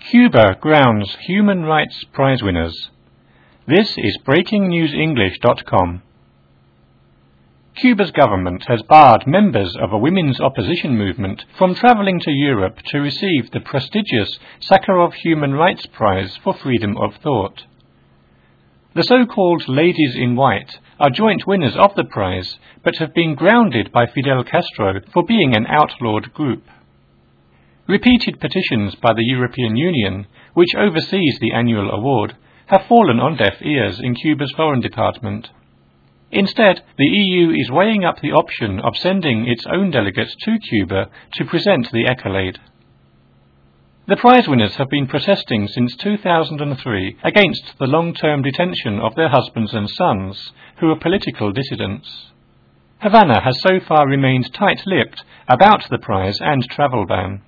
Cuba grounds Human Rights Prize winners. This is BreakingNewsEnglish.com. Cuba's government has barred members of a women's opposition movement from traveling to Europe to receive the prestigious Sakharov Human Rights Prize for freedom of thought. The so-called Ladies in White are joint winners of the prize, but have been grounded by Fidel Castro for being an outlawed group. Repeated petitions by the European Union, which oversees the annual award, have fallen on deaf ears in Cuba's Foreign Department. Instead, the EU is weighing up the option of sending its own delegates to Cuba to present the accolade. The prize winners have been protesting since 2003 against the long-term detention of their husbands and sons, who are political dissidents. Havana has so far remained tight-lipped about the prize and travel ban.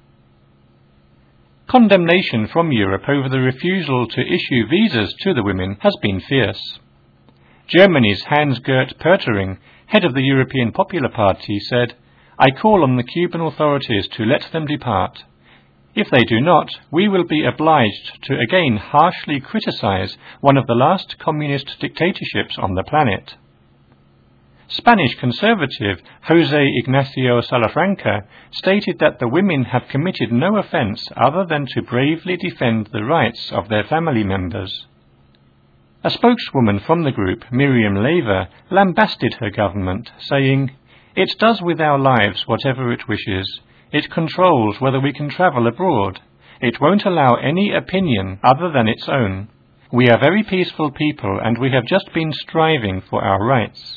Condemnation from Europe over the refusal to issue visas to the women has been fierce. Germany's Hans-Gert Pöttering, head of the European Popular Party, said, "I call on the Cuban authorities to let them depart. If they do not, we will be obliged to again harshly criticize one of the last communist dictatorships on the planet." Spanish conservative José Ignacio Salafranca stated that the women have committed no offence other than to bravely defend the rights of their family members. A spokeswoman from the group, Miriam Leyva, lambasted her government, saying, "It does with our lives whatever it wishes. It controls whether we can travel abroad. It won't allow any opinion other than its own. We are very peaceful people and we have just been striving for our rights."